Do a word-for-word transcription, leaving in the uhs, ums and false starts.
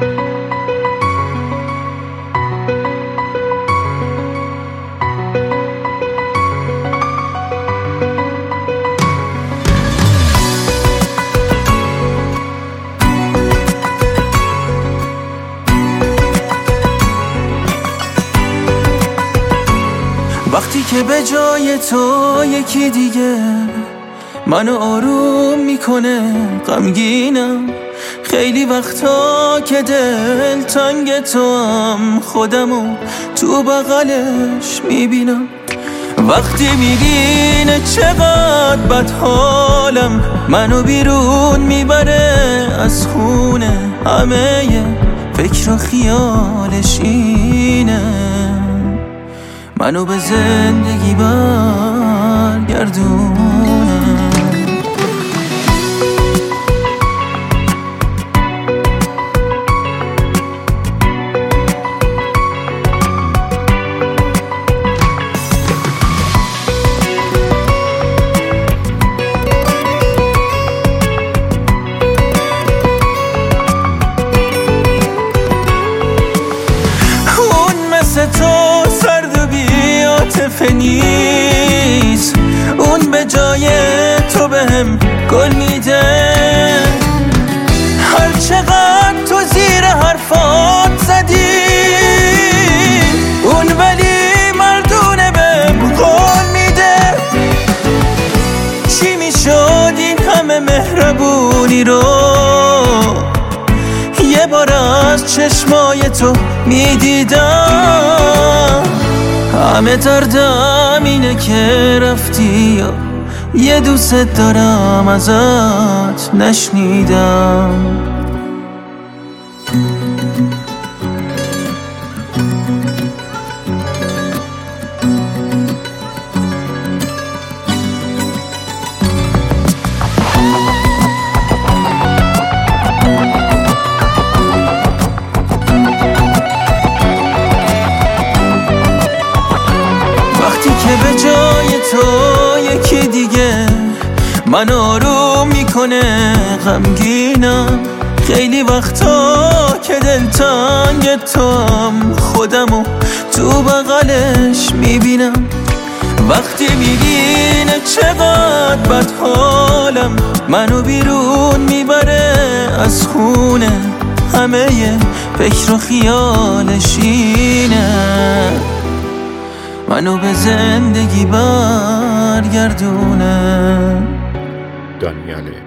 وقتی که به جای تو یکی دیگه منو آروم میکنه غمگینم، خیلی وقتا که دل تنگ تو هم خودمو تو بغلش میبینم. وقتی میبینه چقدر بد حالم منو بیرون میبره از خونه، همه فکر و خیالش اینه منو به زندگی برگردونه. اون مثل تو سرد و بی‌عاطفه نیست، اون به جای تو بهم گل میده. هر چقدر تو زیر حرفات زدی اون ولی مردونه بهم قول میده. چی میشد این همه مهربونی رو یه بار از چشمای تو میدیدم. همه دردم اینه که رفتی یا یه دوست دارم ازت نشنیدم. به جای تو یکی دیگه من آروم میکنه غمگینم، خیلی وقتا که دلتنگ توام خودمو تو بغلش میبینم. وقتی میبینه چقدر بد حالم منو بیرون میبره از خونه، همه فکر و خیالش اینه منو به زندگی برگردونه. دانیال